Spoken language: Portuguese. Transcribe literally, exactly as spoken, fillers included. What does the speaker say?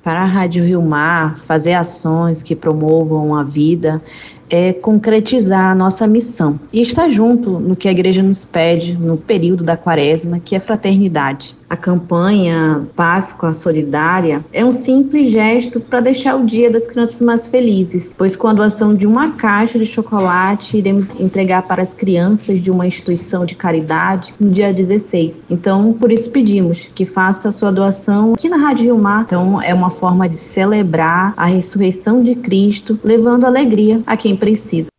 Para a Rádio Rio Mar, fazer ações que promovam a vida é concretizar a nossa missão e estar junto no que a igreja nos pede no período da quaresma, que é fraternidade. A campanha Páscoa Solidária é um simples gesto para deixar o Dia das Crianças mais felizes, pois com a doação de uma caixa de chocolate, iremos entregar para as crianças de uma instituição de caridade no dia dezesseis. Então, por isso pedimos que faça a sua doação aqui na Rádio Rio Mar. Então, é uma forma de celebrar a ressurreição de Cristo, levando alegria a quem precisa.